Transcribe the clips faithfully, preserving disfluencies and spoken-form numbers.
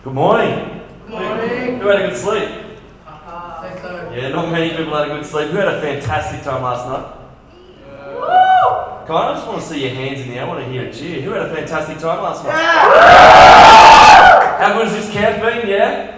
Good morning. Good morning. Who had a good sleep? Uh, think so. Yeah, not many people had a good sleep. Who had a fantastic time last night? Uh, Come on, I just want to see your hands in the air. I want to hear a cheer. Who had a fantastic time last night? yeah. How good has this camp been? Yeah?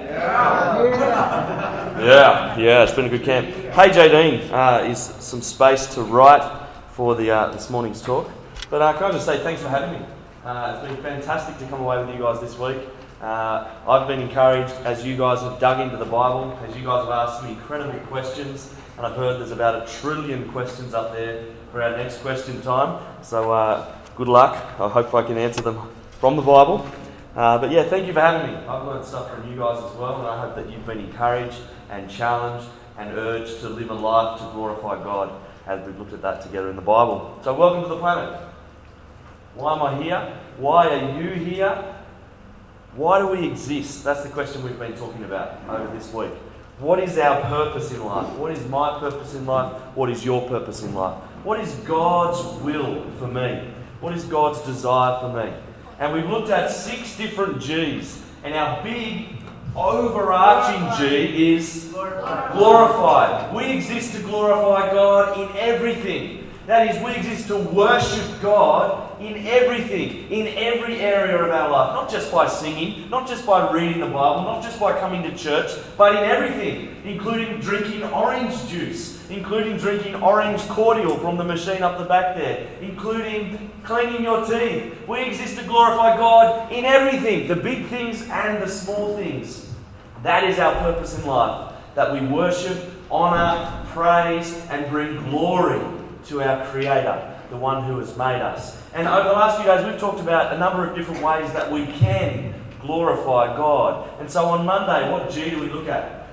Yeah. Yeah, yeah, it's been a good camp. Hey, Jadine, uh, is some space to write for the uh, this morning's talk. But uh, can I just say thanks for having me. Uh, it's been fantastic to come away with you guys this week. Uh, I've been encouraged as you guys have dug into the Bible, as you guys have asked some incredible questions, and I've heard there's about a trillion questions up there for our next question time. So uh, good luck. I hope I can answer them from the Bible. Uh, but yeah, thank you for having me. I've learned stuff from you guys as well, and I hope that you've been encouraged and challenged and urged to live a life to glorify God as we've looked at that together in the Bible. So welcome to the planet. Why am I here? Why are you here? Why do we exist? That's the question we've been talking about over this week. What is our purpose in life? What is my purpose in life? What is your purpose in life? What is God's will for me? What is God's desire for me? And we've looked at six different G's. And our big overarching G is glorified. We exist to glorify God in everything. That is, we exist to worship God in everything, in every area of our life. Not just by singing, not just by reading the Bible, not just by coming to church, but in everything, including drinking orange juice, including drinking orange cordial from the machine up the back there, including cleaning your teeth. We exist to glorify God in everything, the big things and the small things. That is our purpose in life, that we worship, honour, praise, and bring glory to our Creator, the one who has made us. And over the last few days we've talked about a number of different ways that we can glorify God. And so on Monday, what G do we look at?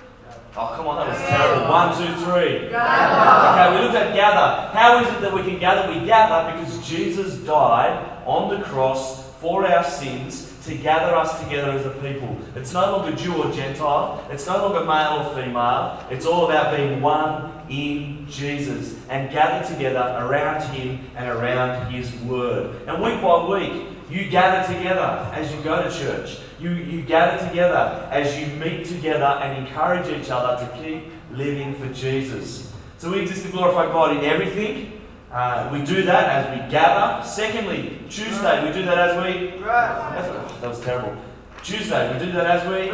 Oh, come on, that was terrible. One, two, three. Okay, we looked at gather. How is it that we can gather? We gather because Jesus died on the cross for our sins to gather us together as a people. It's no longer Jew or Gentile. It's no longer male or female. It's all about being one in Jesus and gathered together around Him and around His Word. And week by week, you gather together as you go to church. You, you gather together as you meet together and encourage each other to keep living for Jesus. So we exist to glorify God in everything. Uh, we do that as we gather. Secondly, Tuesday, we do that as we... Oh, that was terrible. Tuesday, we do that as we... We do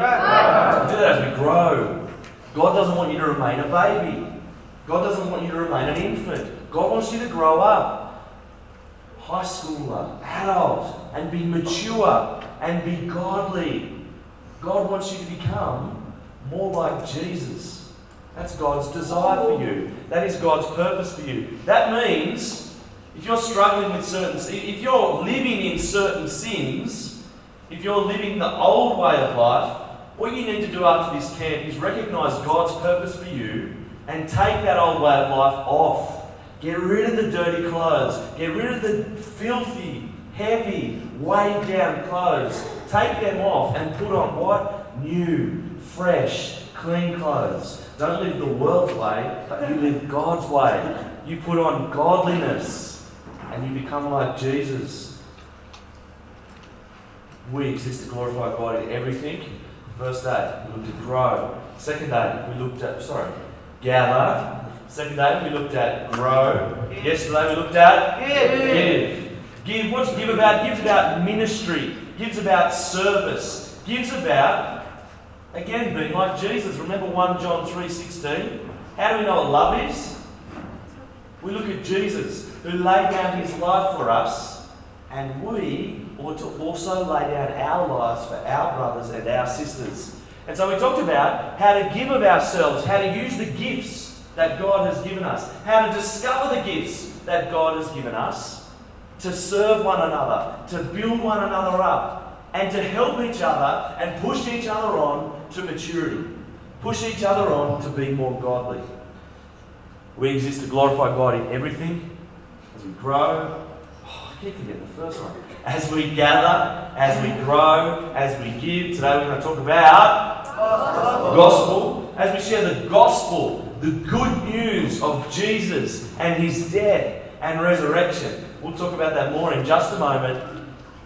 that as we grow. God doesn't want you to remain a baby. God doesn't want you to remain an infant. God wants you to grow up. High schooler, adult, and be mature and be godly. God wants you to become more like Jesus. That's God's desire for you. That is God's purpose for you. That means if you're struggling with certain, if you're living in certain sins, if you're living the old way of life, what you need to do after this camp is recognise God's purpose for you and take that old way of life off. Get rid of the dirty clothes. Get rid of the filthy, heavy, weighed down clothes. Take them off and put on what? New, fresh, clean clothes. Don't live the world's way, but you live God's way. You put on godliness and you become like Jesus. We exist to glorify God in everything. First day, we looked at grow. Second day, we looked at, sorry, gather. Second day, we looked at grow. Yesterday, we looked at give. Give. Give. What's give about? Give's about ministry. Give's about service. Give's about, again, being like Jesus. Remember First John three sixteen? How do we know what love is? We look at Jesus, who laid down His life for us, and we ought to also lay down our lives for our brothers and our sisters. And so we talked about how to give of ourselves, how to use the gifts that God has given us, how to discover the gifts that God has given us, to serve one another, to build one another up, and to help each other and push each other on to maturity. Push each other on to be more godly. We exist to glorify God in everything. As we grow, oh, I keep forgetting the first one. As we gather, as we grow, as we give. Today we're going to talk about gospel. gospel. As we share the gospel, the good news of Jesus and His death and resurrection. We'll talk about that more in just a moment.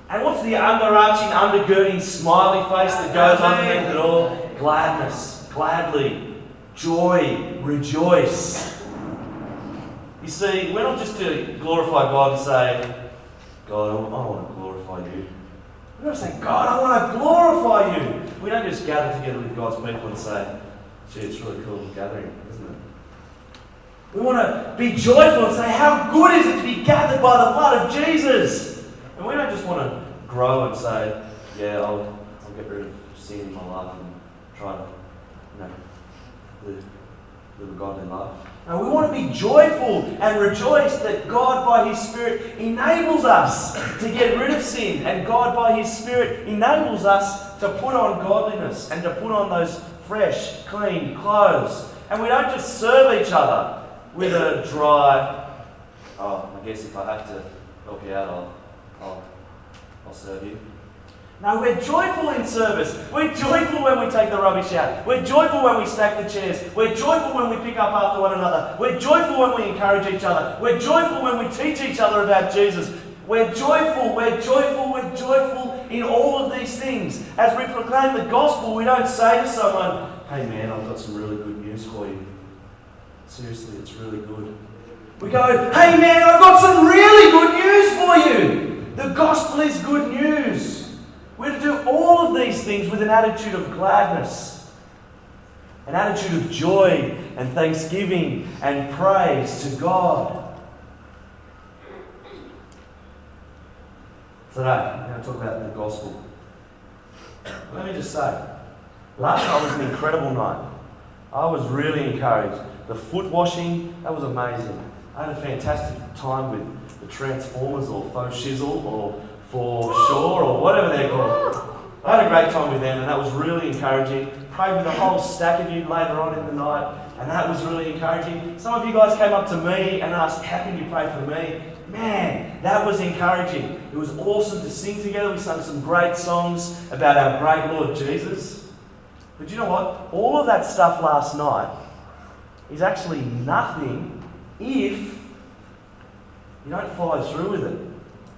And what's the underarching, undergirding, smiley face that goes underneath it all? Gladness, gladly, joy, rejoice. You see, we're not just to glorify God and say, God, I want to glorify you. We don't say, God, I want to glorify you. We don't just gather together with God's people and say, gee, it's really cool gathering, isn't it? We want to be joyful and say, how good is it to be gathered by the blood of Jesus? And we don't just want to grow and say, yeah, I'll, I'll get rid of sin in my life and try to, you know, live, live a godly life. No, we want to be joyful and rejoice that God by His Spirit enables us to get rid of sin, and God by His Spirit enables us to put on godliness and to put on those fresh, clean clothes. And we don't just serve each other with a dry, oh, I guess if I have to help you out, I'll, I'll, I'll serve you. No, we're joyful in service. We're joyful when we take the rubbish out. We're joyful when we stack the chairs. We're joyful when we pick up after one another. We're joyful when we encourage each other. We're joyful when we teach each other about Jesus. We're joyful, we're joyful, we're joyful in all of these things. As we proclaim the gospel, we don't say to someone, hey man, I've got some really good news for you. Seriously, it's really good. We go, hey man, I've got some really good news for you. The gospel is good news. We're to do all of these things with an attitude of gladness, an attitude of joy and thanksgiving and praise to God. Today, I'm going to talk about the gospel. Let me just say, last night was an incredible night. I was really encouraged. The foot washing, that was amazing. I had a fantastic time with the Transformers or Faux Shizzle or For Sure or whatever they're called. I had a great time with them, and that was really encouraging. Prayed with a whole stack of you later on in the night, and that was really encouraging. Some of you guys came up to me and asked, how can you pray for me? Man, that was encouraging. It was awesome to sing together. We sang some great songs about our great Lord Jesus. But you know what? All of that stuff last night is actually nothing if you don't follow through with it.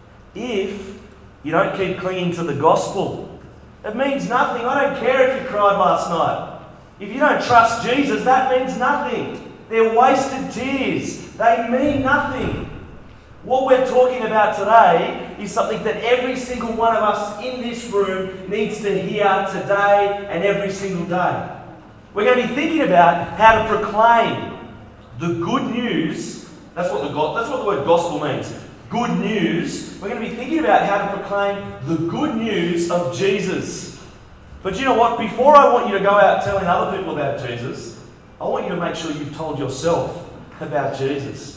If you don't keep clinging to the gospel. It means nothing. I don't care if you cried last night. If you don't trust Jesus, that means nothing. They're wasted tears. They mean nothing. What we're talking about today is something that every single one of us in this room needs to hear today and every single day. We're going to be thinking about how to proclaim the good news. That's what the, that's what the word gospel means. Good news. We're going to be thinking about how to proclaim the good news of Jesus. But you know what? Before I want you to go out telling other people about Jesus, I want you to make sure you've told yourself about Jesus.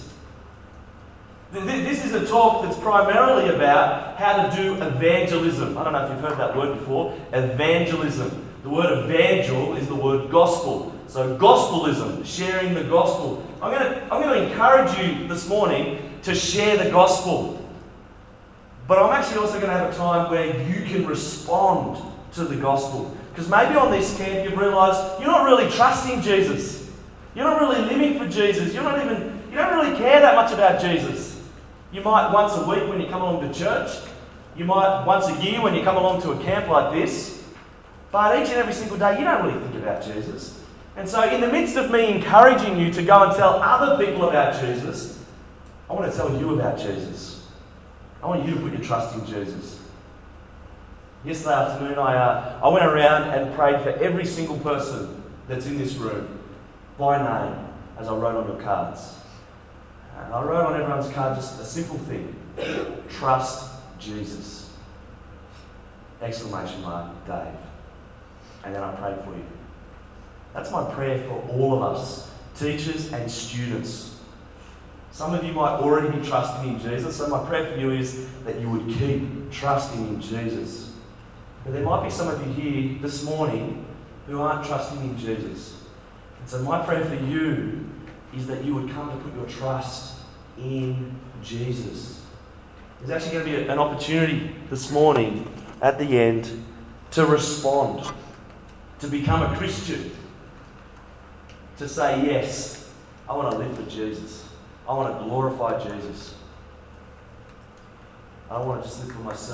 This is a talk that's primarily about how to do evangelism. I don't know if you've heard that word before. Evangelism. The word evangel is the word gospel. So gospelism, sharing the gospel. I'm going to, I'm going to encourage you this morning to share the gospel. But I'm actually also going to have a time where you can respond to the gospel. Because maybe on this camp you've realised you're not really trusting Jesus. You're not really living for Jesus. You're not even, you don't really care that much about Jesus. You might once a week when you come along to church. You might once a year when you come along to a camp like this. But each and every single day you don't really think about Jesus. And so in the midst of me encouraging you to go and tell other people about Jesus, I want to tell you about Jesus. I want you to put your trust in Jesus. Yesterday afternoon I, uh, I went around and prayed for every single person that's in this room by name as I wrote on your cards. And I wrote on everyone's card just a simple thing. Trust Jesus. Exclamation mark, Dave. And then I prayed for you. That's my prayer for all of us, teachers and students. Some of you might already be trusting in Jesus, so my prayer for you is that you would keep trusting in Jesus. But there might be some of you here this morning who aren't trusting in Jesus. And so my prayer for you is that you would come to put your trust in Jesus. There's actually going to be an opportunity this morning at the end to respond, to become a Christian, to say, yes, I want to live for Jesus. I want to glorify Jesus. I don't want to just live for myself.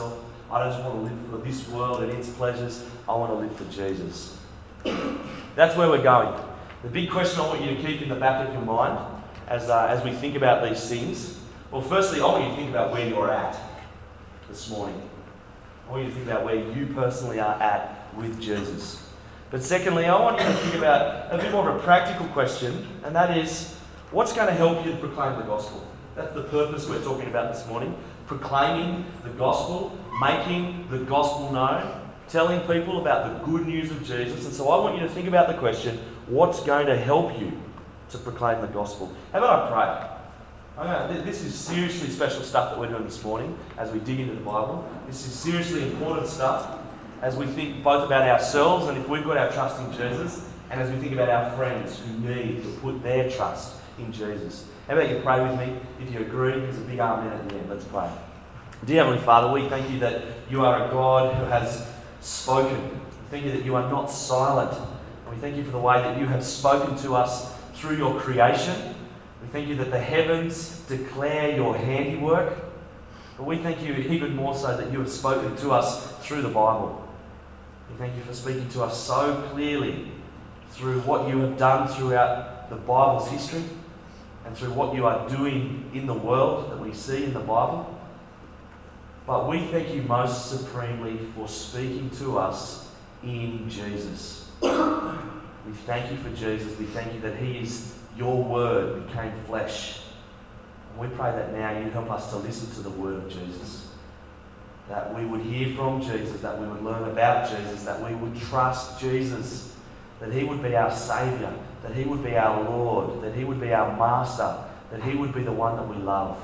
I don't just want to live for this world and its pleasures. I want to live for Jesus. That's where we're going. The big question I want you to keep in the back of your mind as, uh, as we think about these things. Well, firstly, I want you to think about where you're at this morning. I want you to think about where you personally are at with Jesus. But secondly, I want you to think about a bit more of a practical question, and that is, what's going to help you to proclaim the gospel? That's the purpose we're talking about this morning. Proclaiming the gospel, making the gospel known, telling people about the good news of Jesus. And so I want you to think about the question, what's going to help you to proclaim the gospel? How about I pray? I know, this is seriously special stuff that we're doing this morning as we dig into the Bible. This is seriously important stuff as we think both about ourselves and if we've got our trust in Jesus, and as we think about our friends who need to put their trust in Jesus. How about you pray with me? If you agree, there's a big amen at the end. Let's pray. Dear Heavenly Father, we thank you that you are a God who has spoken. We thank you that you are not silent. And we thank you for the way that you have spoken to us through your creation. We thank you that the heavens declare your handiwork. But we thank you even more so that you have spoken to us through the Bible. We thank you for speaking to us so clearly through what you have done throughout the Bible's history and through what you are doing in the world that we see in the Bible. But we thank you most supremely for speaking to us in Jesus. We thank you for Jesus. We thank you that he is your word became flesh. And we pray that now you help us to listen to the word of Jesus. That we would hear from Jesus, that we would learn about Jesus, that we would trust Jesus, that he would be our Saviour, that he would be our Lord, that he would be our Master, that he would be the one that we love.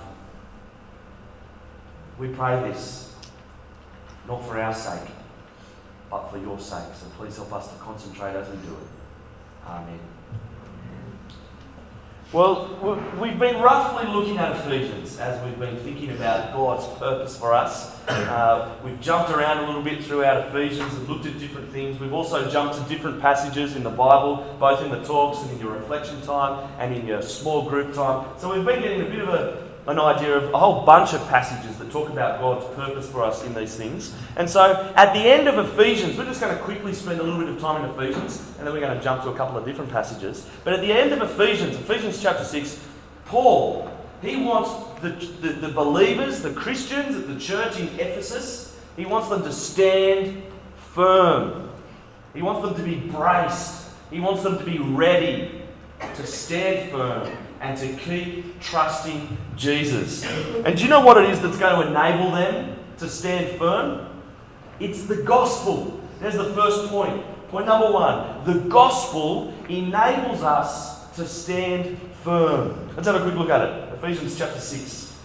We pray this, not for our sake, but for your sake. So please help us to concentrate as we do it. Amen. Well, we've been roughly looking at Ephesians as we've been thinking about God's purpose for us. Uh, we've jumped around a little bit throughout Ephesians and looked at different things. We've also jumped to different passages in the Bible, both in the talks and in your reflection time and in your small group time. So we've been getting a bit of a, an idea of a whole bunch of passages that talk about God's purpose for us in these things. And so at the end of Ephesians, we're just going to quickly spend a little bit of time in Ephesians, and then we're going to jump to a couple of different passages. But at the end of Ephesians, Ephesians chapter six, Paul, he wants the, the, the believers, the Christians at the church in Ephesus, he wants them to stand firm. He wants them to be braced. He wants them to be ready to stand firm and to keep trusting Jesus. And do you know what it is that's going to enable them to stand firm? It's the gospel. There's the first point. Point number one. The gospel enables us to stand firm. Let's have a quick look at it. Ephesians chapter six.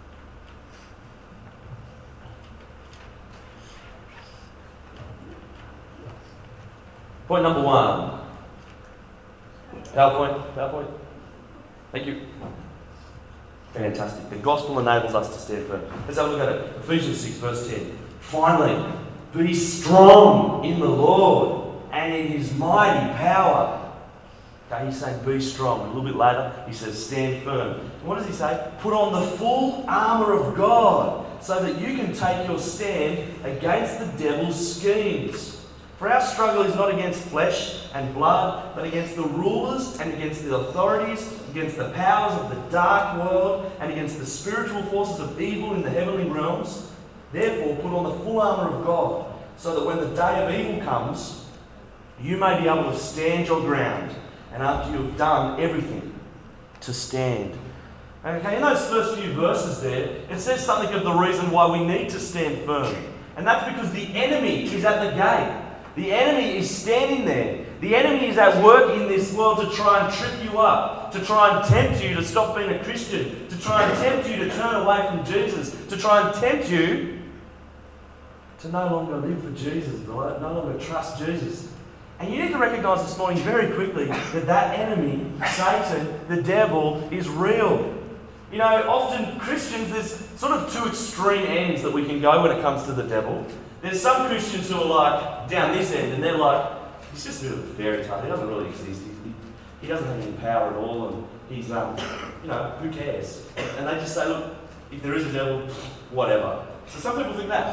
Point number one. PowerPoint. PowerPoint. Thank you. Fantastic. The gospel enables us to stand firm. Let's have a look at it. Ephesians six, verse ten. Finally, be strong in the Lord and in his mighty power. Okay, he's saying be strong. A little bit later, he says stand firm. And what does he say? Put on the full armour of God so that you can take your stand against the devil's schemes. For our struggle is not against flesh and blood, but against the rulers and against the authorities, against the powers of the dark world, and against the spiritual forces of evil in the heavenly realms. Therefore, put on the full armour of God, so that when the day of evil comes, you may be able to stand your ground, and after you have done everything, to stand. Okay, in those first few verses there, it says something of the reason why we need to stand firm. And that's because the enemy is at the gate. The enemy is standing there. The enemy is at work in this world to try and trip you up, to try and tempt you to stop being a Christian, to try and tempt you to turn away from Jesus, to try and tempt you to no longer live for Jesus, no longer trust Jesus. And you need to recognise this morning very quickly that that enemy, Satan, the devil, is real. You know, often Christians, there's sort of two extreme ends that we can go when it comes to the devil. There's some Christians who are like down this end, and they're like, he's just a bit of a fairy tale. He doesn't really exist. He, he doesn't have any power at all, and he's, um, you know, who cares? And they just say, look, if there is a devil, whatever. So some people think that.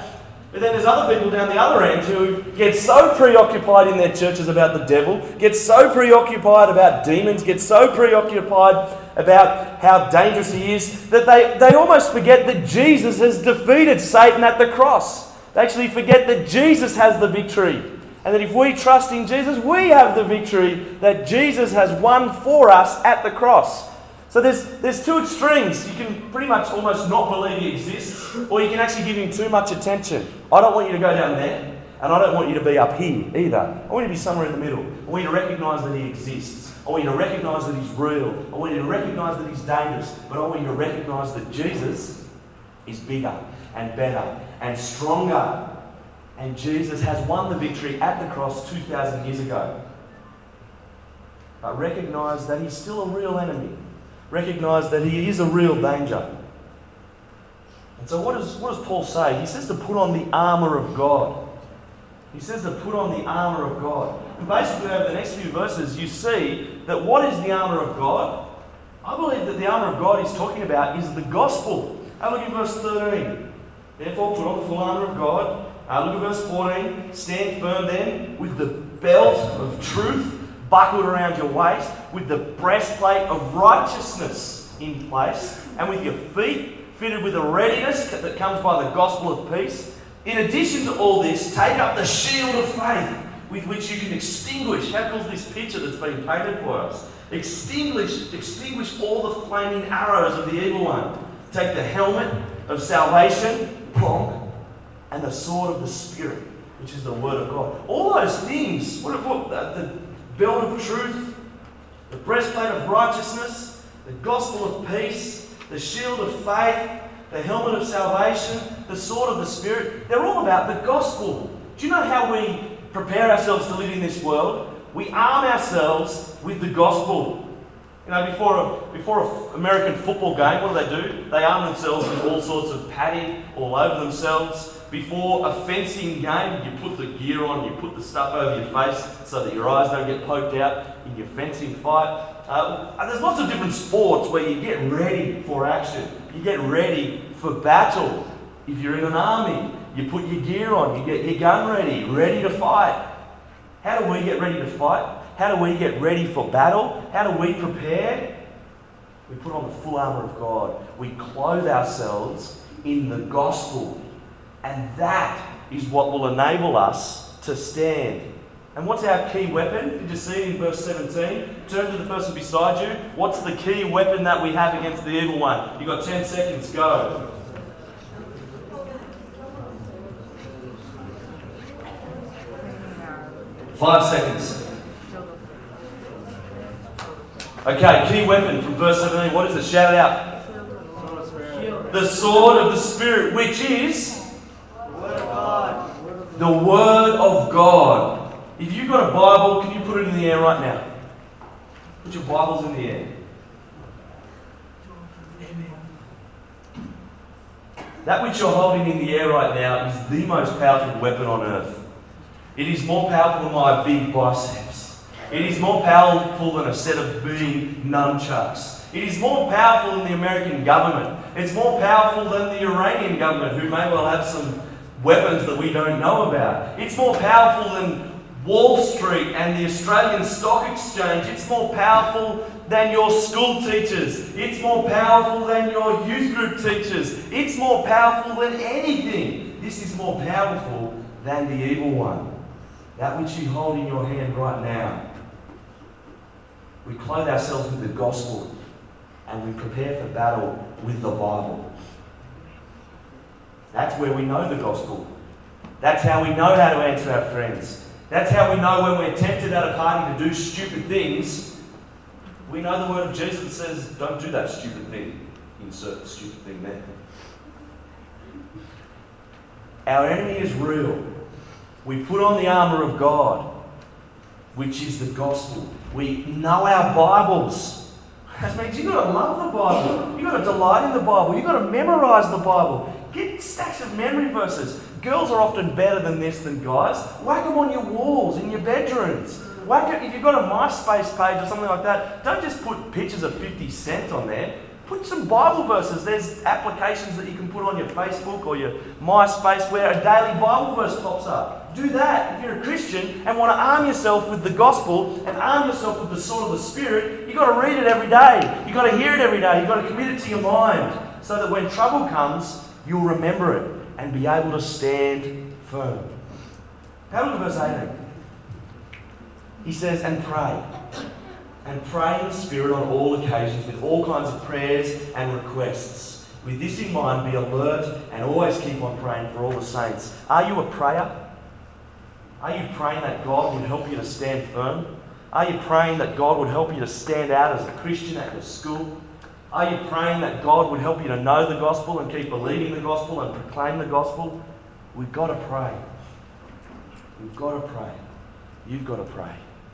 But then there's other people down the other end who get so preoccupied in their churches about the devil, get so preoccupied about demons, get so preoccupied about how dangerous he is, that they, they almost forget that Jesus has defeated Satan at the cross. They actually forget that Jesus has the victory. And that if we trust in Jesus, we have the victory that Jesus has won for us at the cross. So there's there's two extremes. You can pretty much almost not believe he exists, or you can actually give him too much attention. I don't want you to go down there, and I don't want you to be up here either. I want you to be somewhere in the middle. I want you to recognise that he exists. I want you to recognise that he's real. I want you to recognise that he's dangerous. But I want you to recognise that Jesus is bigger and better and stronger. And Jesus has won the victory at the cross two thousand years ago. But recognise that he's still a real enemy. Recognise that he is a real danger. And so what does, what does Paul say? He says to put on the armour of God. He says to put on the armour of God. And basically over the next few verses you see that what is the armour of God? I believe that the armour of God he's talking about is the gospel. Have a look at verse thirteen. Therefore put on the full armour of God. Uh, look at verse fourteen. Stand firm then with the belt of truth buckled around your waist, with the breastplate of righteousness in place, and with your feet fitted with a readiness that comes by the gospel of peace. In addition to all this, take up the shield of faith with which you can extinguish, how cool is this picture that's been painted for us? Extinguish, extinguish all the flaming arrows of the evil one. Take the helmet of salvation, plonk, and the sword of the Spirit, which is the word of God. All those things, what, what the belt of truth, the breastplate of righteousness, the gospel of peace, the shield of faith, the helmet of salvation, the sword of the Spirit, they're all about the gospel. Do you know how we prepare ourselves to live in this world? We arm ourselves with the gospel. You know, before a, before an American football game, what do they do? They arm themselves with all sorts of padding all over themselves. Before a fencing game, you put the gear on, you put the stuff over your face so that your eyes don't get poked out in your fencing fight. Uh, there's lots of different sports where you get ready for action. You get ready for battle. If you're in an army, you put your gear on, you get your gun ready, ready to fight. How do we get ready to fight? How do we get ready for battle? How do we prepare? We put on the full armour of God. We clothe ourselves in the gospel. And that is what will enable us to stand. And what's our key weapon? Did you see it in verse seventeen? Turn to the person beside you. What's the key weapon that we have against the evil one? You've got ten seconds. Go. Five seconds. Okay, key weapon from verse seventeen. What is it? Shout it out. The sword of the Spirit, which is the Word of God. If you've got a Bible, can you put it in the air right now? Put your Bibles in the air. That which you're holding in the air right now is the most powerful weapon on earth. It is more powerful than my big biceps. It is more powerful than a set of big nunchucks. It is more powerful than the American government. It's more powerful than the Iranian government, who may well have some weapons that we don't know about. It's more powerful than Wall Street and the Australian Stock Exchange. It's more powerful than your school teachers. It's more powerful than your youth group teachers. It's more powerful than anything. This is more powerful than the evil one. That which you hold in your hand right now. We clothe ourselves with the gospel and we prepare for battle with the Bible. That's where we know the gospel. That's how we know how to answer our friends. That's how we know when we're tempted at a party to do stupid things. We know the word of Jesus that says, don't do that stupid thing. Insert the stupid thing there. Our enemy is real. We put on the armour of God, which is the gospel. We know our Bibles. That means you've got to love the Bible. You've got to delight in the Bible. You've got to memorise the Bible. Get stacks of memory verses. Girls are often better than this than guys. Whack them on your walls, in your bedrooms. Whack it, if you've got a MySpace page or something like that, don't just put pictures of fifty cent on there. Put some Bible verses. There's applications that you can put on your Facebook or your MySpace where a daily Bible verse pops up. Do that if you're a Christian and want to arm yourself with the gospel and arm yourself with the sword of the Spirit. You've got to read it every day. You've got to hear it every day. You've got to commit it to your mind so that when trouble comes, you'll remember it and be able to stand firm. Have a look at verse eighteen. He says, and pray. And pray in the Spirit on all occasions with all kinds of prayers and requests. With this in mind, be alert and always keep on praying for all the saints. Are you a prayer? Are you praying that God would help you to stand firm? Are you praying that God would help you to stand out as a Christian at your school? Are you praying that God would help you to know the gospel and keep believing the gospel and proclaim the gospel? We've got to pray. We've got to pray. You've got to pray.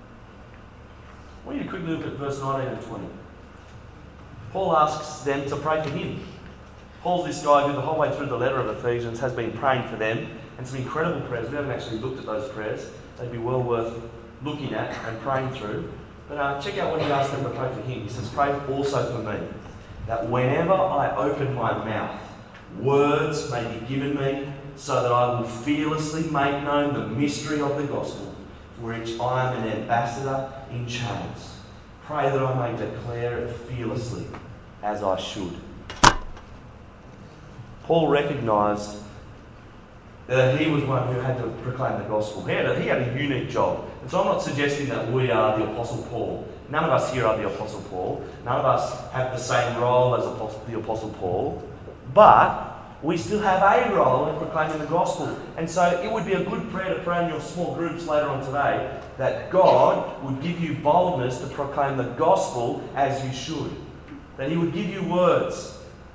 I want you to quickly look at verse nineteen and twenty. Paul asks them to pray for him. Paul's this guy who the whole way through the letter of Ephesians has been praying for them, and some incredible prayers. We haven't actually looked at those prayers. They'd be well worth looking at and praying through. But uh, check out what he asked them to pray for him. He says, pray also for me, that whenever I open my mouth, words may be given me, so that I will fearlessly make known the mystery of the gospel, for which I am an ambassador in chains. Pray that I may declare it fearlessly, as I should. Paul recognised that he was one who had to proclaim the gospel. He had, a, he had a unique job. And so I'm not suggesting that we are the Apostle Paul. None of us here are the Apostle Paul. None of us have the same role as Apostle, the Apostle Paul. But we still have a role in proclaiming the gospel. And so it would be a good prayer to pray in your small groups later on today that God would give you boldness to proclaim the gospel as you should. That he would give you words.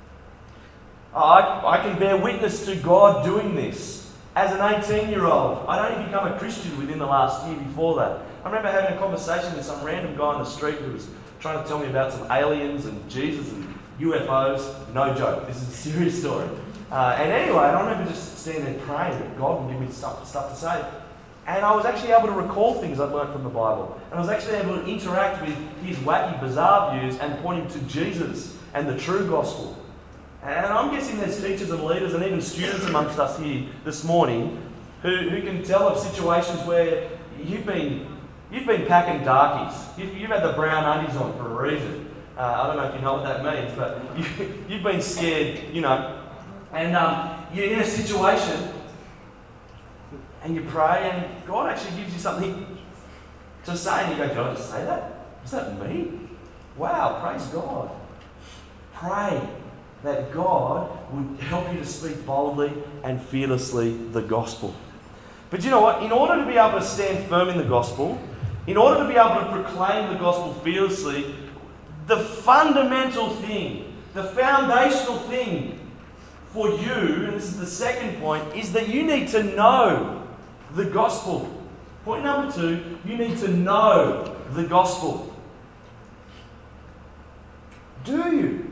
I, I can bear witness to God doing this. As an eighteen-year-old, I'd only become a Christian within the last year before that. I remember having a conversation with some random guy on the street who was trying to tell me about some aliens and Jesus and U F Os. No joke, this is a serious story. Uh, and anyway, I remember just standing there praying that God would give me stuff, stuff to say. And I was actually able to recall things I'd learned from the Bible. And I was actually able to interact with his wacky, bizarre views and point him to Jesus and the true gospel. And I'm guessing there's teachers and leaders and even students amongst us here this morning who, who can tell of situations where you've been you've been packing darkies. You've, you've had the brown undies on for a reason. Uh, I don't know if you know what that means, but you, you've been scared, you know. And um, you're in a situation and you pray and God actually gives you something to say. And you go, did I just say that? Is that me? Wow, praise God. Pray that God would help you to speak boldly and fearlessly the gospel. But you know what? In order to be able to stand firm in the gospel, in order to be able to proclaim the gospel fearlessly, the fundamental thing, the foundational thing for you, and this is the second point, is that you need to know the gospel. Point number two, you need to know the gospel. Do you?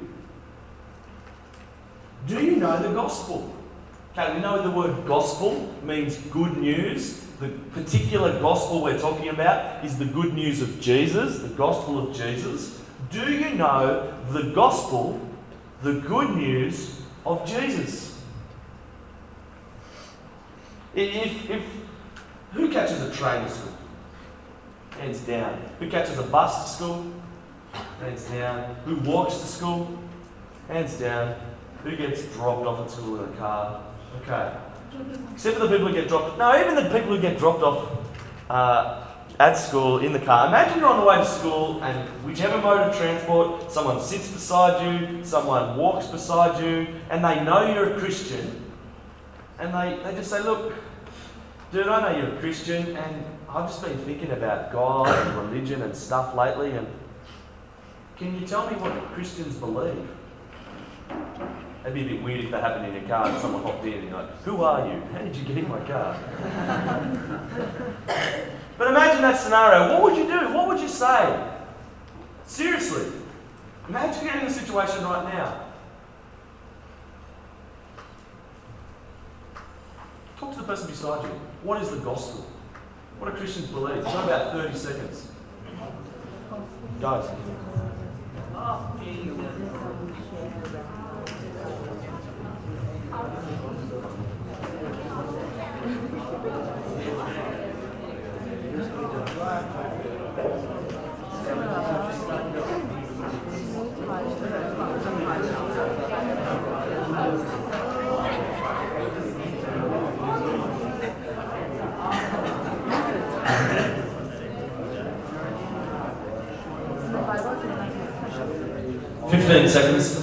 Do you know the gospel? Okay, we know the word gospel means good news. The particular gospel we're talking about is the good news of Jesus, the gospel of Jesus. Do you know the gospel, the good news of Jesus? If, if who catches a train to school? Hands down. Who catches a bus to school? Hands down. Who walks to school? Hands down. Who gets dropped off at school in a car? Okay. Except for the people who get dropped. No, even the people who get dropped off uh, at school in the car. Imagine you're on the way to school and whichever mode of transport, someone sits beside you, someone walks beside you, and they know you're a Christian. And they, they just say, look, dude, I know you're a Christian and I've just been thinking about God and religion and stuff lately, and can you tell me what Christians believe? It'd be a bit weird if that happened in your car and someone hopped in and you're like, who are you? How did you get in my car? But imagine that scenario. What would you do? What would you say? Seriously. Imagine you're in the situation right now. Talk to the person beside you. What is the gospel? What do Christians believe? You've got about thirty seconds. Guys. Fifteen seconds.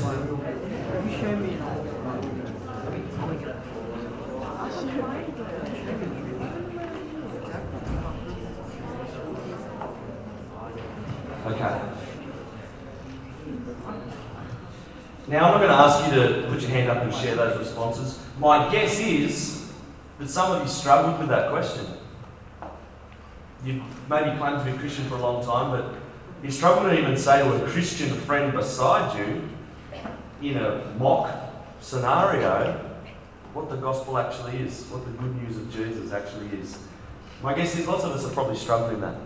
Okay. Now I'm not going to ask you to put your hand up and share those responses. My guess is that some of you struggled with that question. You maybe claimed to be a Christian for a long time, but you struggle to even say to a Christian friend beside you, in a mock scenario, what the gospel actually is, what the good news of Jesus actually is. My guess is lots of us are probably struggling with that.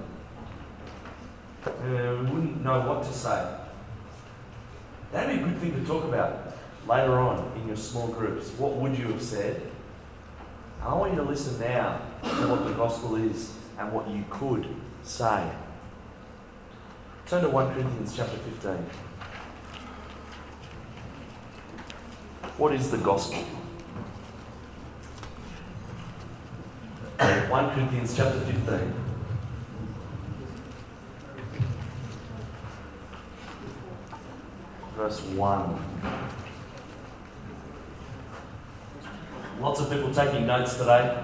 Uh, we wouldn't know what to say. That'd be a good thing to talk about later on in your small groups. What would you have said? I want you to listen now to what the gospel is and what you could say. Turn to First Corinthians chapter fifteen. What is the gospel? First Corinthians chapter fifteen. Verse one. Lots of people taking notes today.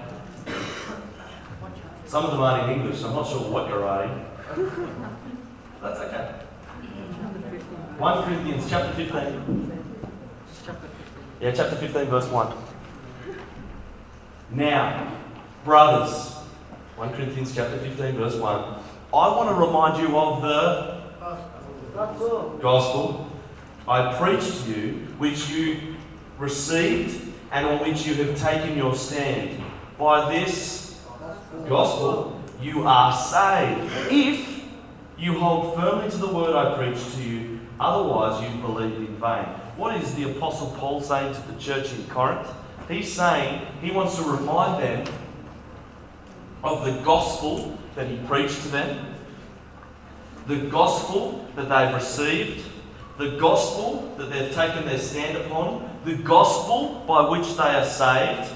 Some of them aren't in English, so I'm not sure what you're writing. That's okay. First Corinthians chapter fifteen. Yeah, chapter fifteen, verse one. Now, brothers, First Corinthians chapter fifteen, verse one. I want to remind you of the Gospel. gospel I preached to you, which you received and on which you have taken your stand. By this gospel you are saved, if you hold firmly to the word I preached to you, otherwise you believed in vain. What is the Apostle Paul saying to the church in Corinth? He's saying he wants to remind them of the gospel that he preached to them, the gospel that they've received, the gospel that they've taken their stand upon, the gospel by which they are saved,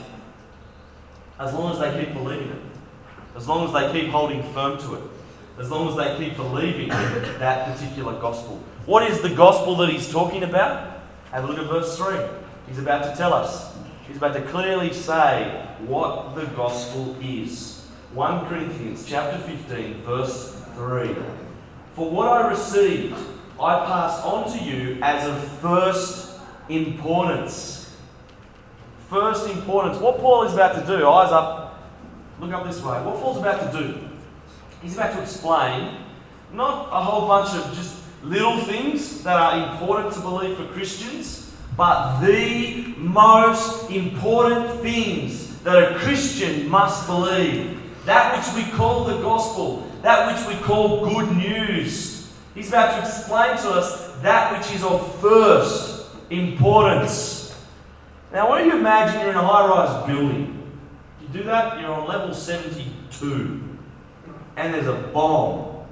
as long as they keep believing it, as long as they keep holding firm to it, as long as they keep believing that particular gospel. What is the gospel that he's talking about? Have a look at verse three. He's about to tell us. He's about to clearly say what the gospel is. First Corinthians chapter fifteen, verse three. For what I received, I passed on to you as of first importance. First importance. What Paul is about to do, eyes up, look up this way. What Paul's about to do, he's about to explain not a whole bunch of just little things that are important to believe for Christians, but the most important things that a Christian must believe. That which we call the gospel, that which we call good news. He's about to explain to us that which is of first importance. Now, when you imagine you're in a high-rise building, you do that, you're on level seventy-two, and there's a bomb,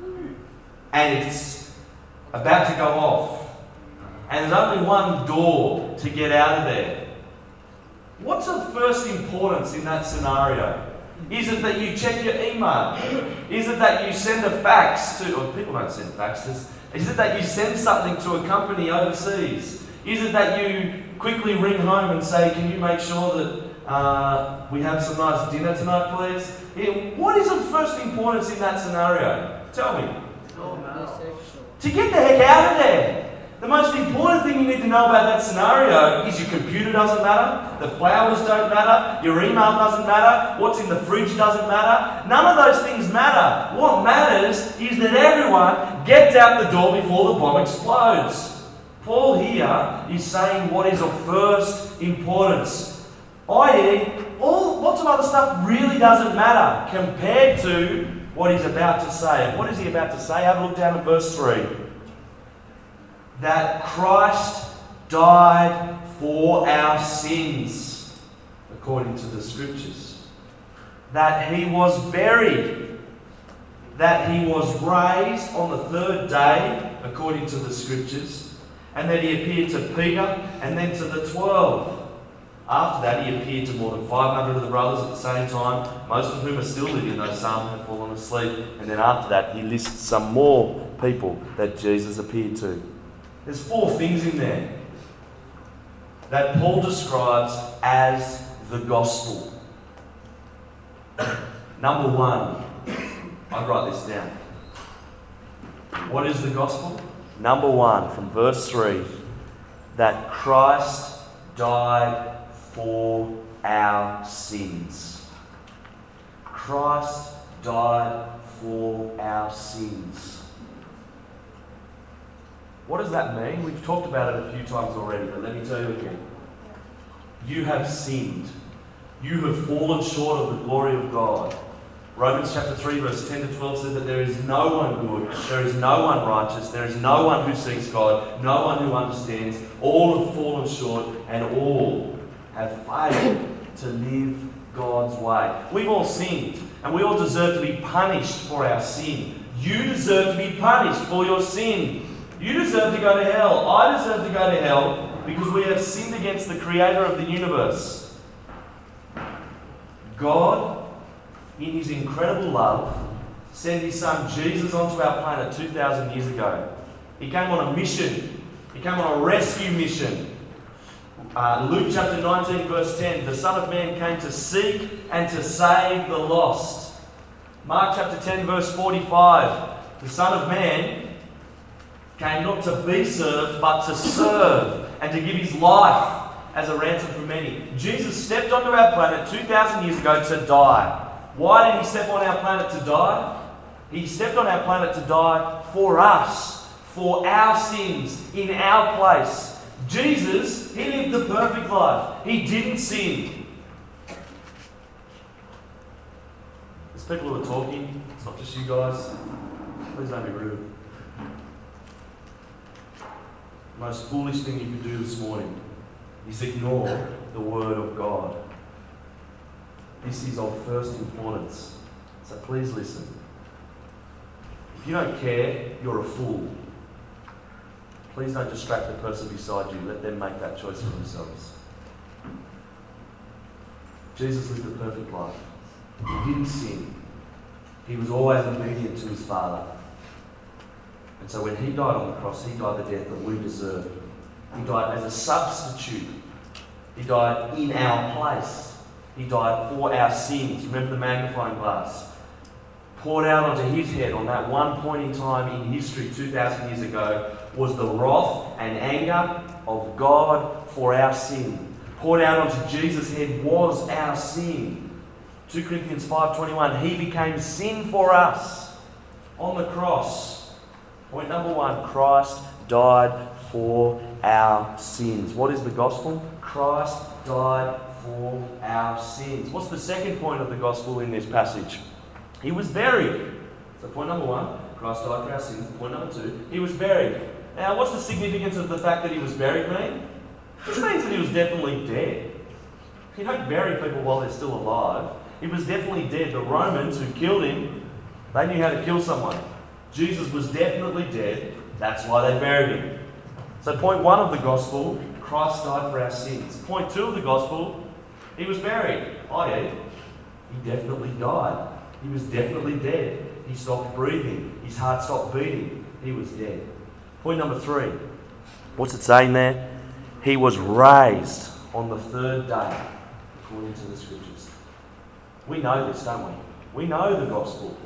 and it's about to go off, and there's only one door to get out of there. What's of first importance in that scenario? Is it that you check your email? Is it that you send a fax to, or people don't send faxes, is it that you send something to a company overseas? Is it that you quickly ring home and say, can you make sure that uh, we have some nice dinner tonight, please? Yeah, what is of first importance in that scenario? Tell me. To get the heck out of there. The most important thing you need to know about that scenario is your computer doesn't matter, the flowers don't matter, your email doesn't matter, what's in the fridge doesn't matter. None of those things matter. What matters is that everyone gets out the door before the bomb explodes. Paul here is saying what is of first importance, that is, all lots of other stuff really doesn't matter compared to what he's about to say. And what is he about to say? Have a look down at verse three. that Christ died for our sins, according to the Scriptures. That he was buried. That he was raised on the third day, according to the Scriptures. And that he appeared to Peter and then to the twelve. After that, he appeared to more than five hundred of the brothers at the same time, most of whom are still living, though some have fallen asleep. And then after that, he lists some more people that Jesus appeared to. There's four things in there that Paul describes as the gospel. Number one, I write this down. What is the gospel? Number one, from verse three, that Christ died for our sins. Christ died for our sins. What does that mean? We've talked about it a few times already, but let me tell you again. You have sinned. You have fallen short of the glory of God. Romans chapter three verse ten to twelve says that there is no one good, there is no one righteous, there is no one who seeks God, no one who understands. All have fallen short and all have failed to live God's way. We've all sinned and we all deserve to be punished for our sin. You deserve to be punished for your sin. You deserve to go to hell. I deserve to go to hell because we have sinned against the Creator of the universe. God, in his incredible love, sent his son Jesus onto our planet two thousand years ago. He came on a mission. He came on a rescue mission. Uh, Luke chapter nineteen verse ten, the Son of Man came to seek and to save the lost. Mark chapter ten verse forty-five, the Son of Man came not to be served but to serve and to give his life as a ransom for many. Jesus stepped onto our planet two thousand years ago to die. Why did he step on our planet to die? He stepped on our planet to die for us, for our sins, in our place. Jesus, he lived the perfect life. He didn't sin. There's people who are talking. It's not just you guys. Please don't be rude. The most foolish thing you could do this morning is ignore the Word of God. This is of first importance. So please listen. If you don't care, you're a fool. Please don't distract the person beside you. Let them make that choice for themselves. Jesus lived a perfect life. He didn't sin. He was always obedient to his Father. And so when he died on the cross, he died the death that we deserved. He died as a substitute. He died in our place. He died for our sins. Remember the magnifying glass? Poured out onto his head on that one point in time in history two thousand years ago was the wrath and anger of God for our sin. Poured out onto Jesus' head was our sin. Second Corinthians five twenty-one, he became sin for us on the cross. Point number one, Christ died for our sins. What is the gospel? Christ died for our sins. What's the second point of the gospel in this passage? He was buried. So point number one, Christ died for our sins. Point number two, he was buried. Now, what's the significance of the fact that he was buried mean? This means that he was definitely dead. You don't bury people while they're still alive. He was definitely dead. The Romans who killed him, they knew how to kill someone. Jesus was definitely dead. That's why they buried him. So point one of the gospel, Christ died for our sins. Point two of the gospel, he was buried. Oh yeah, he definitely died. He was definitely dead. He stopped breathing. His heart stopped beating. He was dead. Point number three. What's it saying there? He was raised on the third day, according to the Scriptures. We know this, don't we? We know the gospel.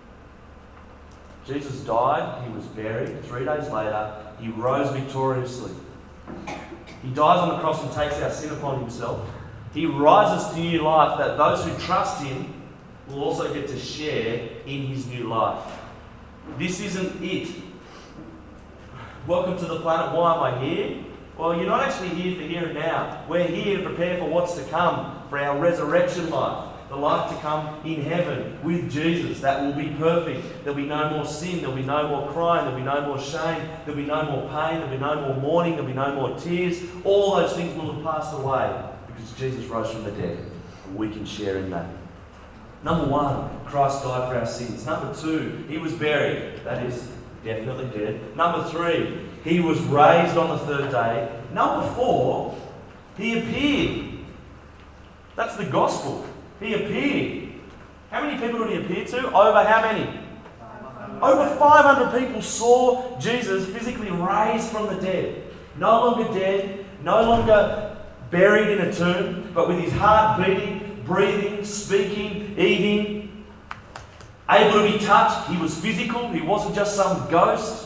Jesus died, he was buried. Three days later, he rose victoriously. He dies on the cross and takes our sin upon himself. He rises to new life that those who trust him will also get to share in his new life. This isn't it. Welcome to the planet. Why am I here? Well, you're not actually here for here and now. We're here to prepare for what's to come, for our resurrection life. The life to come in heaven with Jesus. That will be perfect. There'll be no more sin. There'll be no more crying. There'll be no more shame. There'll be no more pain. There'll be no more mourning. There'll be no more tears. All those things will have passed away because Jesus rose from the dead. And we can share in that. Number one, Christ died for our sins. Number two, He was buried. That is definitely dead. Number three, He was raised on the third day. Number four, He appeared. That's the gospel. He appeared. How many people did He appear to? Over how many? Over five hundred people saw Jesus physically raised from the dead. No longer dead, no longer buried in a tomb, but with His heart beating, breathing, speaking, eating, able to be touched. He was physical. He wasn't just some ghost.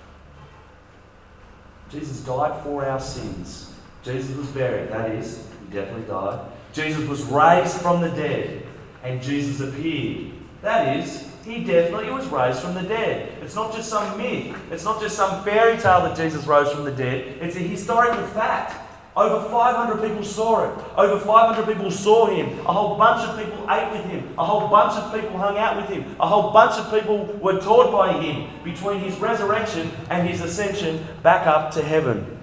Jesus died for our sins. Jesus was buried. That is, He definitely died. Jesus was raised from the dead. And Jesus appeared. That is, He definitely was raised from the dead. It's not just some myth. It's not just some fairy tale that Jesus rose from the dead. It's a historical fact. Over five hundred people saw it. Over five hundred people saw Him. A whole bunch of people ate with Him. A whole bunch of people hung out with Him. A whole bunch of people were taught by Him between His resurrection and His ascension back up to heaven.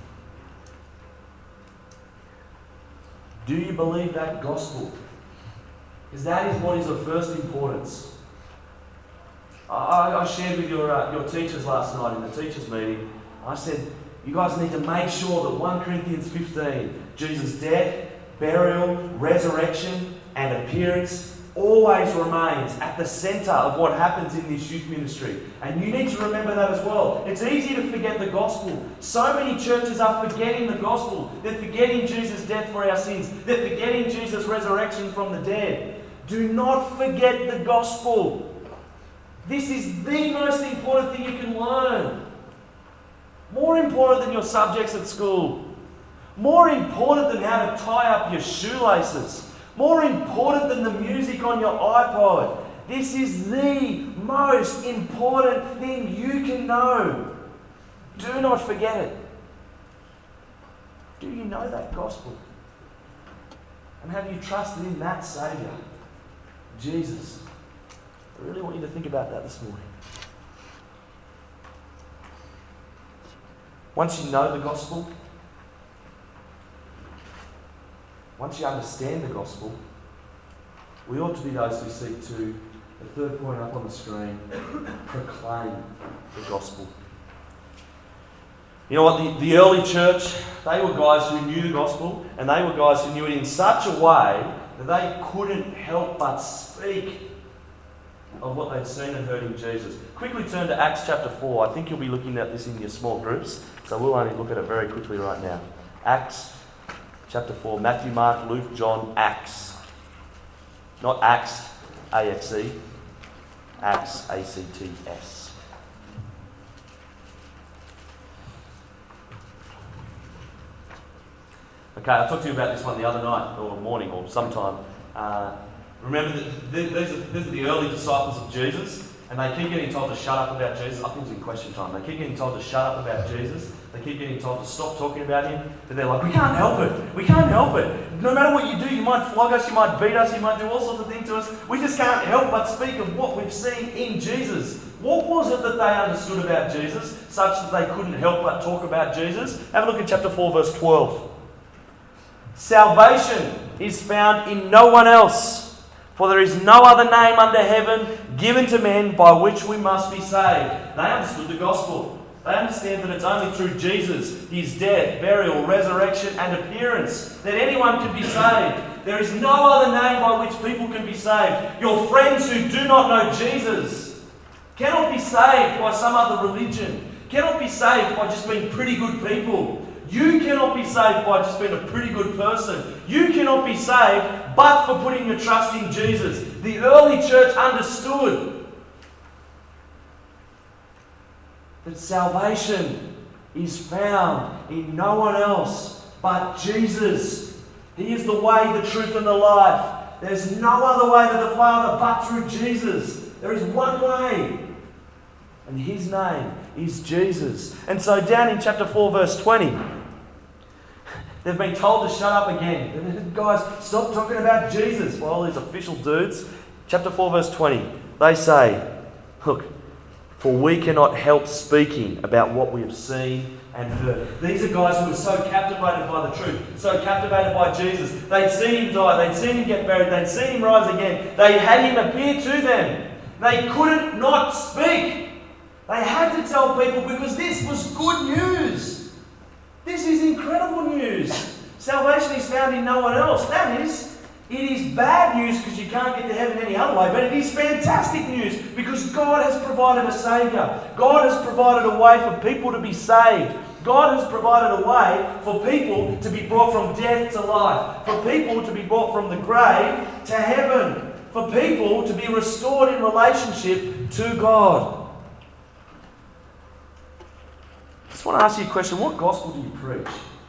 Do you believe that gospel? Because that is what is of first importance. I, I shared with your, uh, your teachers last night in the teachers' meeting. I said, you guys need to make sure that First Corinthians fifteen, Jesus' death, burial, resurrection, and appearance always remains at the centre of what happens in this youth ministry. And you need to remember that as well. It's easy to forget the gospel. So many churches are forgetting the gospel. They're forgetting Jesus' death for our sins. They're forgetting Jesus' resurrection from the dead. Do not forget the gospel. This is the most important thing you can learn. More important than your subjects at school. More important than how to tie up your shoelaces. More important than the music on your iPod. This is the most important thing you can know. Do not forget it. Do you know that gospel? And have you trusted in that Saviour, Jesus? I really want you to think about that this morning. Once you know the gospel, once you understand the gospel, we ought to be those who seek to, the third point up on the screen, proclaim the gospel. You know what, the, the early church, they were guys who knew the gospel, and they were guys who knew it in such a way that they couldn't help but speak of what they'd seen and heard in Jesus. Quickly turn to Acts chapter four. I think you'll be looking at this in your small groups, so we'll only look at it very quickly right now. Acts chapter four. Matthew, Mark, Luke, John, Acts. Not Acts, A X E. Acts, A C T S. Okay, I talked to you about this one the other night, or morning, or sometime. Uh, Remember that these are, these are the early disciples of Jesus, and they keep getting told to shut up about Jesus. I think it's in question time. They keep getting told to shut up about Jesus. They keep getting told to stop talking about Him. But they're like, we can't help it. We can't help it. No matter what you do, you might flog us, you might beat us, you might do all sorts of things to us. We just can't help but speak of what we've seen in Jesus. What was it that they understood about Jesus, such that they couldn't help but talk about Jesus? Have a look at chapter four, verse twelve. Salvation is found in no one else. For there is no other name under heaven given to men by which we must be saved. They understood the gospel. They understand that it's only through Jesus, His death, burial, resurrection and appearance that anyone can be saved. There is no other name by which people can be saved. Your friends who do not know Jesus cannot be saved by some other religion. Cannot be saved by just being pretty good people. You cannot be saved by just being a pretty good person. You cannot be saved but for putting your trust in Jesus. The early church understood that salvation is found in no one else but Jesus. He is the way, the truth and the life. There's no other way to the Father but through Jesus. There is one way. And His name is Jesus. And so down in chapter four, verse twenty, They've been told to shut up again. Guys, stop talking about Jesus. Well, these official dudes, chapter four, verse twenty, they say, look, for we cannot help speaking about what we have seen and heard. These are guys who were so captivated by the truth, so captivated by Jesus. They'd seen him die, they'd seen him get buried, they'd seen him rise again. They had him appear to them. They couldn't not speak. They had to tell people because this was good news. This is incredible news. Salvation is found in no one else. That is, it is bad news because you can't get to heaven any other way, but it is fantastic news because God has provided a Saviour. God has provided a way for people to be saved. God has provided a way for people to be brought from death to life, for people to be brought from the grave to heaven, for people to be restored in relationship to God. I just want to ask you a question. What gospel do you preach?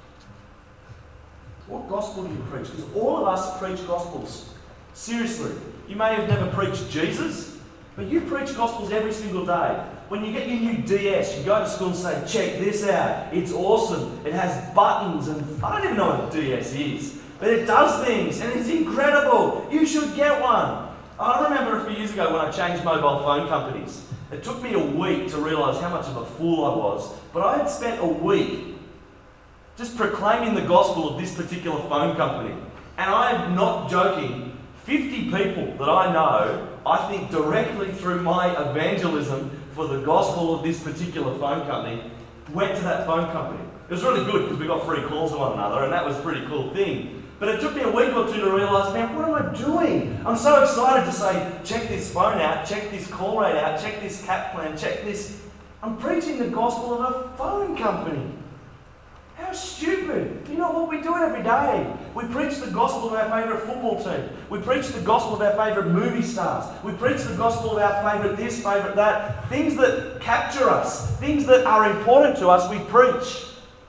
What gospel do you preach? Because all of us preach gospels. Seriously. You may have never preached Jesus, but you preach gospels every single day. When you get your new D S, you go to school and say, check this out. It's awesome. It has buttons and I don't even know what a D S is. But it does things and it's incredible. You should get one. I remember a few years ago when I changed mobile phone companies. It took me a week to realise how much of a fool I was. But I had spent a week just proclaiming the gospel of this particular phone company. And I am not joking. fifty people that I know, I think directly through my evangelism for the gospel of this particular phone company, went to that phone company. It was really good because we got free calls to one another and that was a pretty cool thing. But it took me a week or two to realise, man, what am I doing? I'm so excited to say, check this phone out, check this call rate out, check this cap plan, check this. I'm preaching the gospel of a phone company. How stupid. You know what? We do it every day. We preach the gospel of our favourite football team. We preach the gospel of our favourite movie stars. We preach the gospel of our favourite this, favourite that. Things that capture us. Things that are important to us, we preach.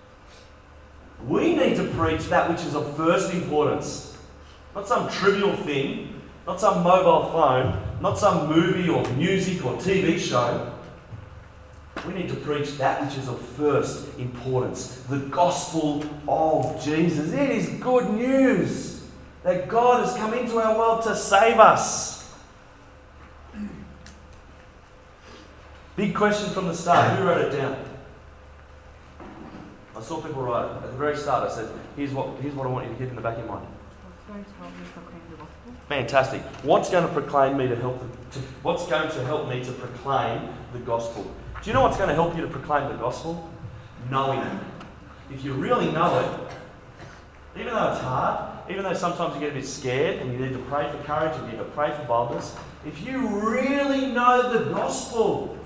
We need to preach that which is of first importance. Not some trivial thing. Not some mobile phone. Not some movie or music or T V show. We need to preach that which is of first importance. The gospel of Jesus. It is good news that God has come into our world to save us. Big question from the start. Who wrote it down? I saw people write it. At the very start I said, here's what, here's what I want you to keep in the back of your mind. Fantastic. What's going to proclaim me to help to, what's going to help me to proclaim the gospel? Do you know what's going to help you to proclaim the gospel? Knowing it. If you really know it, even though it's hard, even though sometimes you get a bit scared and you need to pray for courage and you need to pray for boldness, if you really know the gospel,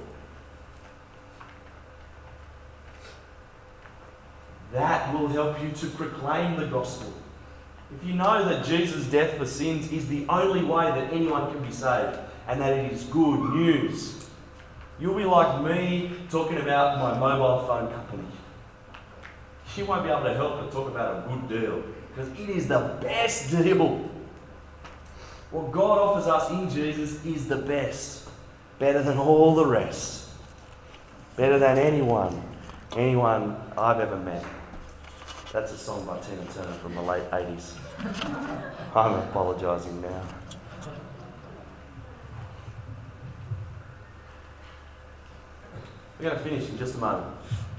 that will help you to proclaim the gospel. If you know that Jesus' death for sins is the only way that anyone can be saved and that it is good news, you'll be like me talking about my mobile phone company. You won't be able to help but talk about a good deal because it is the best deal. What God offers us in Jesus is the best. Better than all the rest. Better than anyone, anyone I've ever met. That's a song by Tina Turner from the late eighties. I'm apologising now. We're going to finish in just a moment.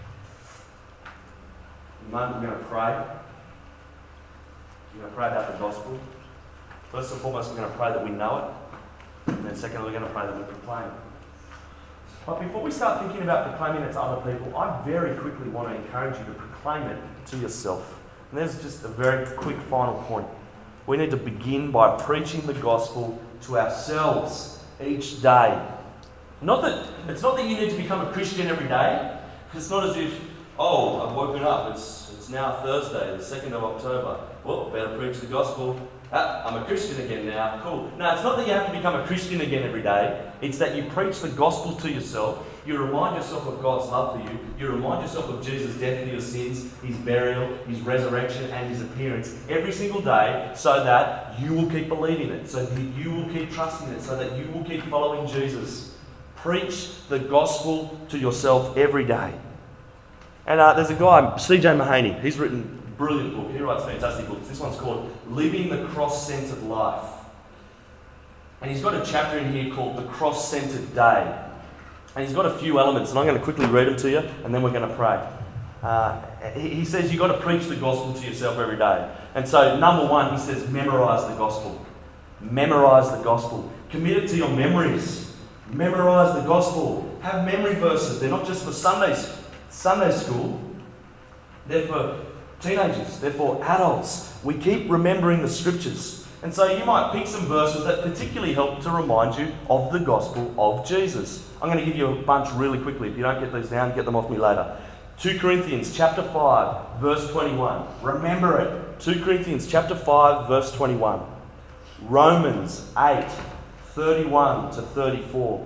In a moment we're going to pray. We're going to pray about the gospel. First and foremost, we're going to pray that we know it. And then secondly, we're going to pray that we proclaim it. But before we start thinking about proclaiming it to other people, I very quickly want to encourage you to proclaim it to yourself. And there's just a very quick final point. We need to begin by preaching the gospel to ourselves each day. Not that it's not that you need to become a Christian every day. It's not as if, oh, I've woken up. It's it's now Thursday, the second of October. Well, better preach the gospel. Ah, I'm a Christian again now. Cool. No, it's not that you have to become a Christian again every day. It's that you preach the gospel to yourself. You remind yourself of God's love for you. You remind yourself of Jesus' death for your sins, His burial, His resurrection, and His appearance every single day, so that you will keep believing it, so that you will keep trusting it, so that you will keep following Jesus. Preach the gospel to yourself every day. And uh, there's a guy, C J Mahaney. He's written brilliant book. He writes fantastic books. This one's called Living the Cross-Centered Life. And he's got a chapter in here called The Cross-Centered Day. And he's got a few elements, and I'm going to quickly read them to you, and then we're going to pray. Uh, he, he says you've got to preach the gospel to yourself every day. And so, number one, he says memorise the gospel. Memorise the gospel. Commit it to your memories. Memorise the gospel. Have memory verses. They're not just for Sundays, Sunday school. They're for teenagers. They're for adults. We keep remembering the scriptures. And so you might pick some verses that particularly help to remind you of the gospel of Jesus. I'm going to give you a bunch really quickly. If you don't get these down, get them off me later. Second Corinthians chapter five, verse twenty-one. Remember it. Second Corinthians chapter five, verse twenty-one. Romans eight, thirty-one to thirty-four.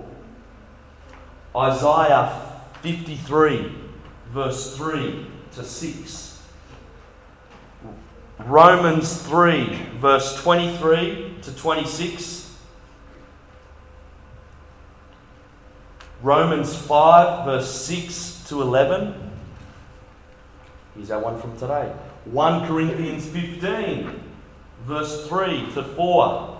Isaiah fifty-three, verse three to six. Romans three, verse twenty-three to twenty-six. Romans five, verse six to eleven. Here's our one from today. First Corinthians fifteen, verse three to four.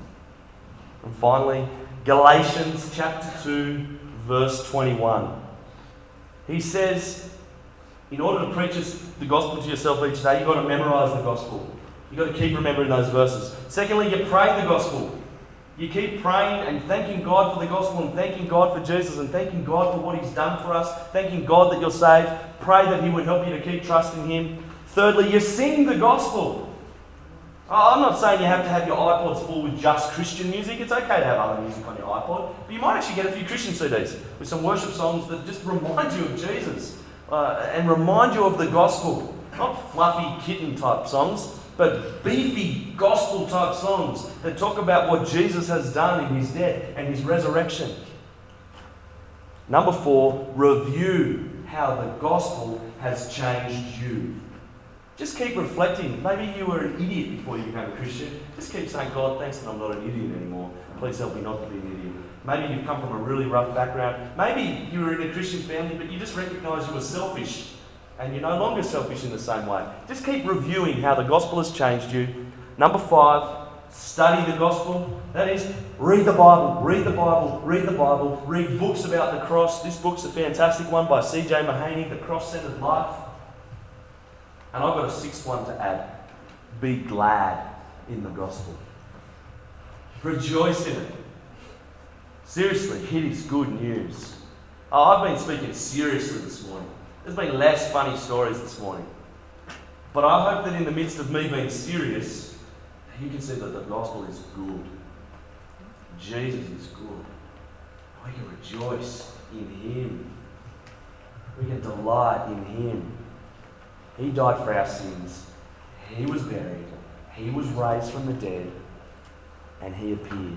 And finally, Galatians chapter two, verse twenty-one. He says, in order to preach the gospel to yourself each day, you've got to memorise the gospel. You've got to keep remembering those verses. Secondly, you pray the gospel. You keep praying and thanking God for the gospel and thanking God for Jesus and thanking God for what He's done for us, thanking God that you're saved. Pray that He would help you to keep trusting Him. Thirdly, you sing the gospel. I'm not saying you have to have your iPods full with just Christian music. It's okay to have other music on your iPod. But you might actually get a few Christian C Ds with some worship songs that just remind you of Jesus. Uh, and remind you of the gospel. Not fluffy kitten type songs, but beefy gospel type songs that talk about what Jesus has done in His death and His resurrection. Number four, review how the gospel has changed you. Just keep reflecting. Maybe you were an idiot before you became a Christian. Just keep saying, God, thanks that I'm not an idiot anymore. Please help me not to be an idiot. Maybe you've come from a really rough background. Maybe you were in a Christian family, but you just recognise you were selfish. And you're no longer selfish in the same way. Just keep reviewing how the gospel has changed you. Number five, study the gospel. That is, read the Bible, read the Bible, read the Bible. Read books about the cross. This book's a fantastic one by C J Mahaney, The Cross-Centered Life. And I've got a sixth one to add. Be glad in the gospel. Rejoice in it. Seriously, it is good news. Oh, I've been speaking seriously this morning. There's been less funny stories this morning. But I hope that in the midst of me being serious, you can see that the gospel is good. Jesus is good. We can rejoice in Him. We can delight in Him. He died for our sins. He was buried. He was raised from the dead. And He appeared.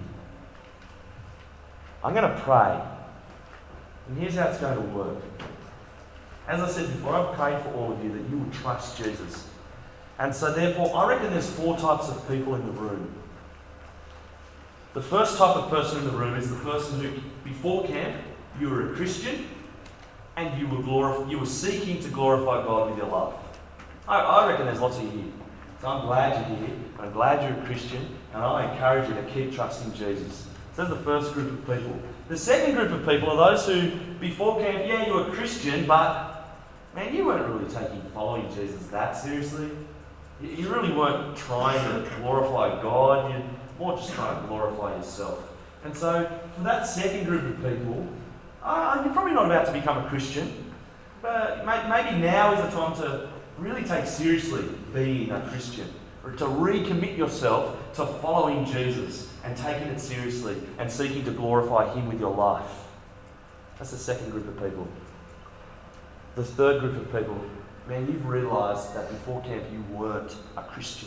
I'm going to pray. And here's how it's going to work. As I said before, I've prayed for all of you that you would trust Jesus. And so therefore, I reckon there's four types of people in the room. The first type of person in the room is the person who, before camp, you were a Christian and you were glorif- you were seeking to glorify God with your life. I, I reckon there's lots of you here. So I'm glad you're here. I'm glad you're a Christian. And I encourage you to keep trusting Jesus. So that's the first group of people. The second group of people are those who, before camp, yeah, you were a Christian, but, man, you weren't really taking following Jesus that seriously. You really weren't trying to glorify God. You're more just trying to glorify yourself. And so, for that second group of people, uh, you're probably not about to become a Christian, but maybe now is the time to really take seriously being a Christian, or to recommit yourself to following Jesus and taking it seriously and seeking to glorify Him with your life. That's the second group of people. The third group of people, man, you've realised that before camp you weren't a Christian.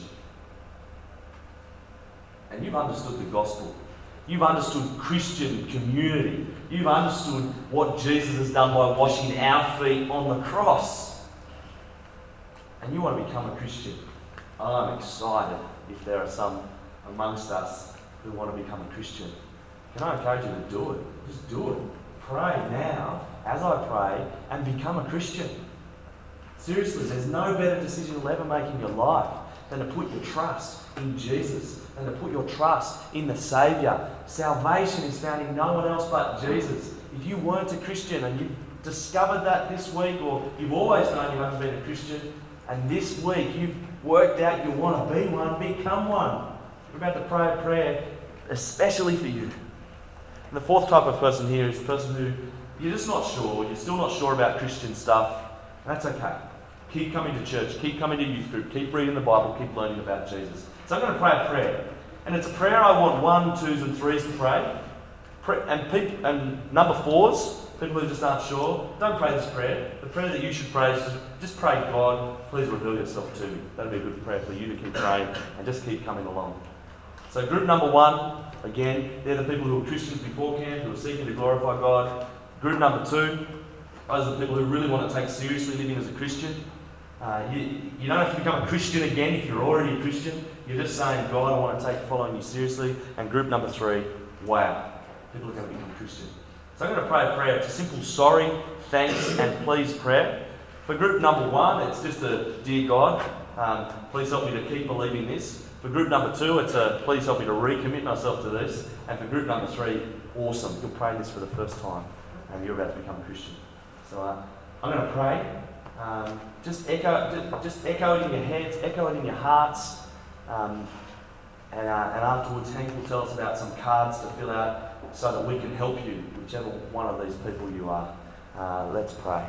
And you've understood the gospel. You've understood Christian community. You've understood what Jesus has done by washing our feet on the cross. And you want to become a Christian. I'm excited if there are some amongst us who want to become a Christian. Can I encourage you to do it? Just do it. Pray now, as I pray, and become a Christian. Seriously, there's no better decision you'll ever make in your life than to put your trust in Jesus, than to put your trust in the Saviour. Salvation is found in no one else but Jesus. If you weren't a Christian and you've discovered that this week, or you've always known you haven't been a Christian, and this week you've worked out you want to be one, become one. We're about to pray a prayer especially for you. And the fourth type of person here is the person who you're just not sure, you're still not sure about Christian stuff. That's okay. Keep coming to church, keep coming to youth group, keep reading the Bible, keep learning about Jesus. So I'm going to pray a prayer. And it's a prayer I want one, twos and threes to pray. And, people, and number fours, people who just aren't sure, don't pray this prayer. The prayer that you should pray is just pray, God, please reveal yourself to me. That'll be a good prayer for you to keep praying and just keep coming along. So group number one, again, they're the people who were Christians before camp, who are seeking to glorify God. Group number two, those are the people who really want to take seriously living as a Christian. Uh, you, you don't have to become a Christian again if you're already a Christian. You're just saying, God, I want to take following you seriously. And group number three, wow, people are going to become Christian. So I'm going to pray a prayer. It's a simple sorry, thanks, and please prayer. For group number one, it's just a dear God, um, please help me to keep believing this. For group number two, it's a please help me to recommit myself to this. And for group number three, awesome, you're praying this for the first time and you're about to become a Christian. So uh, I'm going to pray. Um, just echo, just, just echo it in your heads, echo it in your hearts. Um, and, uh, and afterwards, Hank will tell us about some cards to fill out so that we can help you, whichever one of these people you are. Uh, let's pray.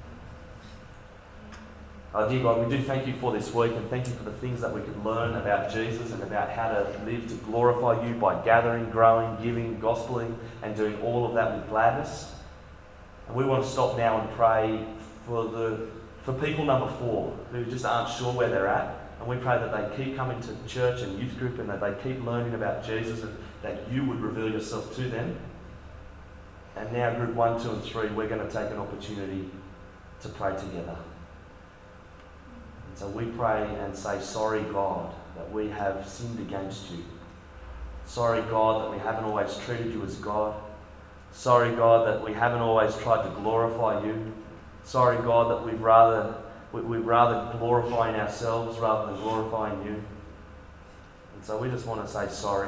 Oh, dear God, we do thank you for this week, and thank you for the things that we could learn about Jesus and about how to live to glorify you by gathering, growing, giving, gospeling, and doing all of that with gladness. And we want to stop now and pray for the for people number four who just aren't sure where they're at. And we pray that they keep coming to church and youth group and that they keep learning about Jesus and that you would reveal yourself to them. And now group one, two and three, we're going to take an opportunity to pray together. And so we pray and say, sorry God, that we have sinned against you. Sorry God, that we haven't always treated you as God. Sorry God, that we haven't always tried to glorify you. Sorry God, that we'd rather we, we'd rather glorifying ourselves rather than glorifying you. And so we just want to say sorry.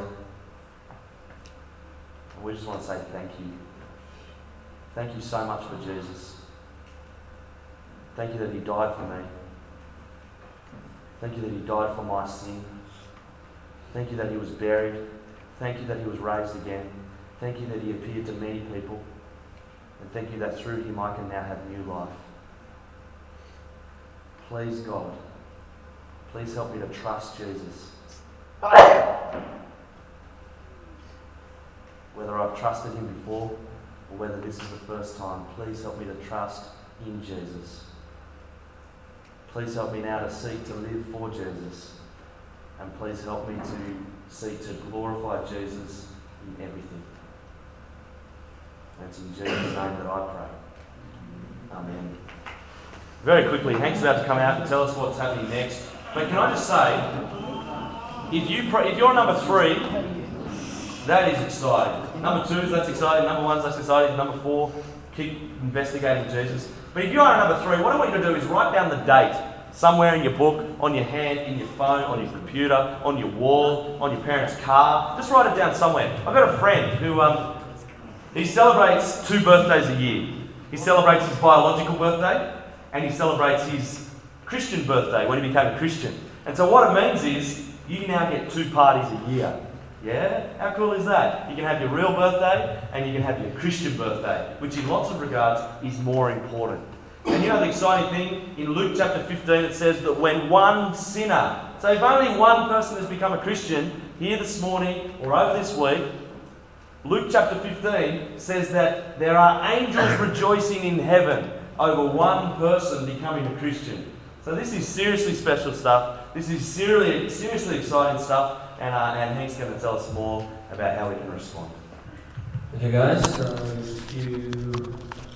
And we just want to say thank you. Thank you so much for Jesus. Thank you that he died for me. Thank you that he died for my sin. Thank you that he was buried. Thank you that he was raised again. Thank you that he appeared to many people. And thank you that through him I can now have new life. Please, God, please help me to trust Jesus. Whether I've trusted him before or whether this is the first time, please help me to trust in Jesus. Please help me now to seek to live for Jesus. And please help me to seek to glorify Jesus in everything. And it's in Jesus' name that I pray. Amen. Very quickly, Hank's about to come out and tell us what's happening next. But can I just say, if, you pray, if you're number three, that is exciting. Number two, that's exciting. Number one, that's exciting. Number four, keep investigating Jesus. But if you are number three, what I want you to do is write down the date somewhere in your book, on your hand, in your phone, on your computer, on your wall, on your parents' car. Just write it down somewhere. I've got a friend who um, he celebrates two birthdays a year. He celebrates his biological birthday and he celebrates his Christian birthday when he became a Christian. And so what it means is you now get two parties a year. Yeah? How cool is that? You can have your real birthday and you can have your Christian birthday, which in lots of regards is more important. And you know the exciting thing? In Luke chapter fifteen it says that when one sinner, so if only one person has become a Christian here this morning or over this week, Luke chapter fifteen says that there are angels rejoicing in heaven over one person becoming a Christian. So this is seriously special stuff. This is seriously, seriously exciting stuff. And, uh, and Hank's going to tell us more about how we can respond. Okay guys, so if you